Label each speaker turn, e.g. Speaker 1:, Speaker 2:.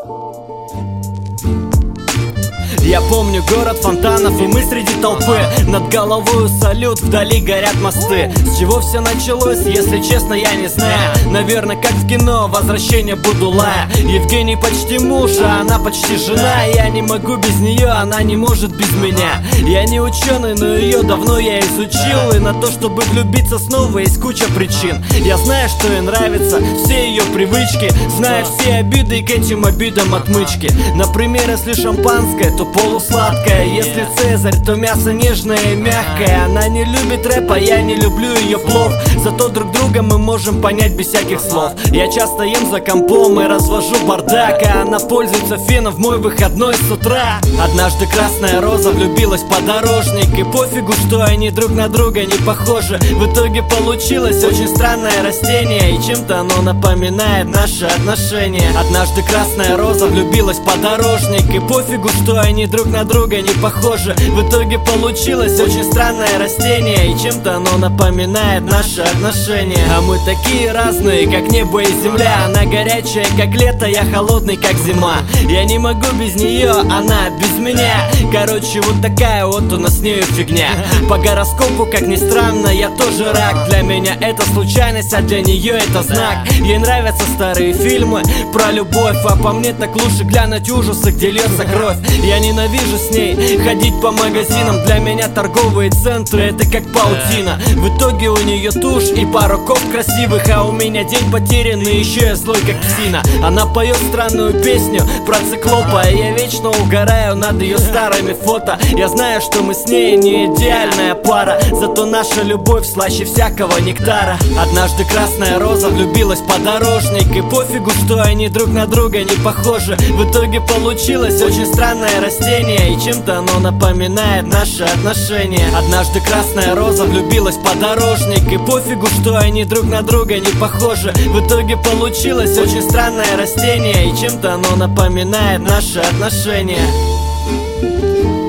Speaker 1: Я помню город фонтанов, и мы среди толпы. Над головой салют, вдали горят мосты. С чего все началось, если честно, я не знаю. Наверное, как в кино, возвращение Будулая. Евгений почти муж, а она почти жена. Я не могу без нее, она не может без меня. Я не ученый, но ее давно я изучил. И на то, чтобы влюбиться снова, есть куча причин. Я знаю, что ей нравятся все ее привычки. Знаю все обиды и к этим обидам отмычки. Например, если шампанское, то полусладкое. Если Цезарь, то мясо нежное и мягкое. Она не любит рэп, а я не люблю ее плов. Зато друг друга мы можем понять без всяких слов. Я часто ем за компом и развожу бардак, а она пользуется феном в мой выходной с утра. Однажды красная роза влюбилась в подорожник, и пофигу, что они друг на друга не похожи. В итоге получилось очень странное растение, и чем-то оно напоминает наши отношения. Однажды красная роза влюбилась в подорожник, и пофигу, что они друг на друга не похожи. В итоге получилось очень странное растение, и чем-то оно напоминает наши отношения. А мы такие разные, как небо и земля. Она горячая, как лето, я холодный, как зима. Я не могу без нее, она без меня. Короче, вот такая вот у нас с нею фигня. По гороскопу, как ни странно, я тоже рак. Для меня это случайность, а для нее это знак. Ей нравятся старые фильмы про любовь, а по мне так лучше глянуть ужасы, где льется кровь. Я ненавижу с ней ходить по магазинам. Для меня торговые центры это как паутина. В итоге у нее тушь и пару ков красивых, а у меня день потерянный, еще я злой как псина. Она поет странную песню про циклопа, и я вечно угораю над ее старыми фото. Я знаю, что мы с ней не идеальная пара, зато наша любовь слаще всякого нектара. Однажды красная роза влюбилась в подорожник, и пофигу, что они друг на друга не похожи. В итоге получилось очень странное растение, и чем-то оно напоминает наши отношения. Однажды красная роза влюбилась в подорожник, и пофигу, что они друг на друга не похожи. В итоге получилось очень странное растение, и чем-то оно напоминает наши отношения.